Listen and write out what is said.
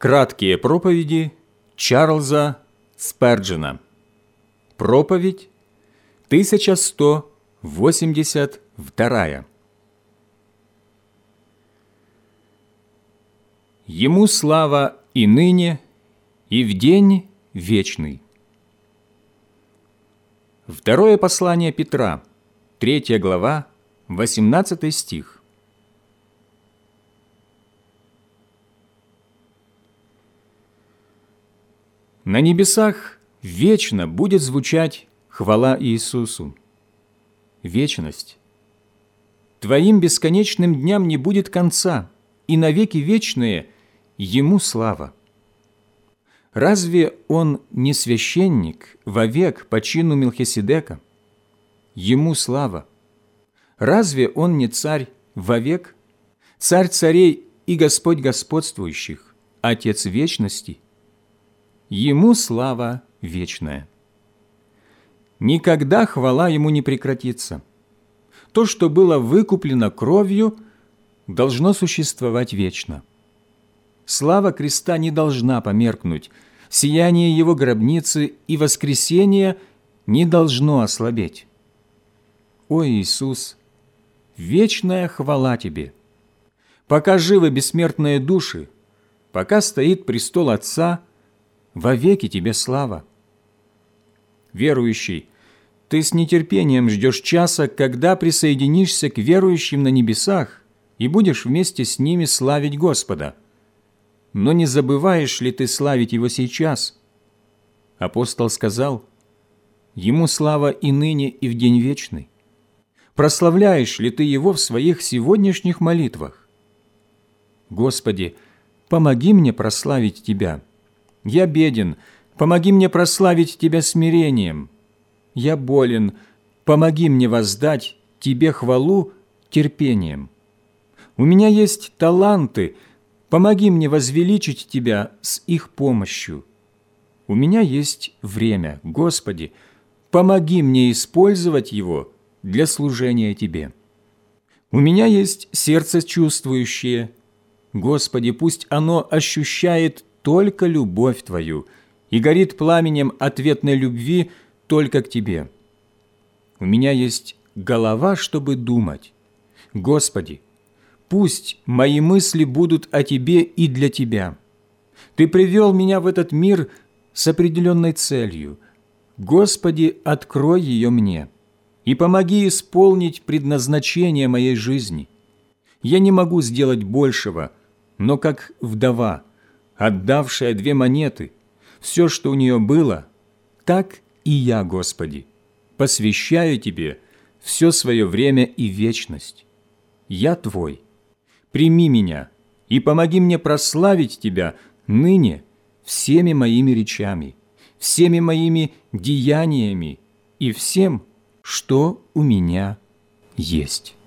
Краткие проповеди Чарльза Сперджена. Проповедь 1182. Ему слава и ныне, и в день вечный. Второе послание Петра, 3 глава, 18 стих. На небесах вечно будет звучать хвала Иисусу. Вечность. Твоим бесконечным дням не будет конца, и навеки вечные Ему слава. Разве Он не священник вовек по чину Мелхиседека? Ему слава. Разве Он не царь вовек, царь царей и Господь господствующих, Отец вечности? Ему слава вечная. Никогда хвала Ему не прекратится. То, что было выкуплено кровью, должно существовать вечно. Слава креста не должна померкнуть, сияние Его гробницы и воскресение не должно ослабеть. О Иисус, вечная хвала Тебе! Пока живы бессмертные души, пока стоит престол Отца, вовеки Тебе слава. Верующий, ты с нетерпением ждешь часа, когда присоединишься к верующим на небесах и будешь вместе с ними славить Господа. Но не забываешь ли ты славить Его сейчас? Апостол сказал: Ему слава и ныне, и в день вечный. Прославляешь ли ты Его в своих сегодняшних молитвах? Господи, помоги мне прославить Тебя. Я беден, помоги мне прославить Тебя смирением. Я болен, помоги мне воздать Тебе хвалу терпением. У меня есть таланты, помоги мне возвеличить Тебя с их помощью. У меня есть время, Господи, помоги мне использовать его для служения Тебе. У меня есть сердце чувствующее, Господи, пусть оно ощущает только любовь Твою и горит пламенем ответной любви только к Тебе. У меня есть голова, чтобы думать. Господи, пусть мои мысли будут о Тебе и для Тебя. Ты привел меня в этот мир с определенной целью. Господи, открой ее мне и помоги исполнить предназначение моей жизни. Я не могу сделать большего, но как вдова, отдавшая 2 монеты, все, что у нее было, так и я, Господи, посвящаю Тебе все свое время и вечность. Я Твой. Прими меня и помоги мне прославить Тебя ныне всеми моими речами, всеми моими деяниями и всем, что у меня есть».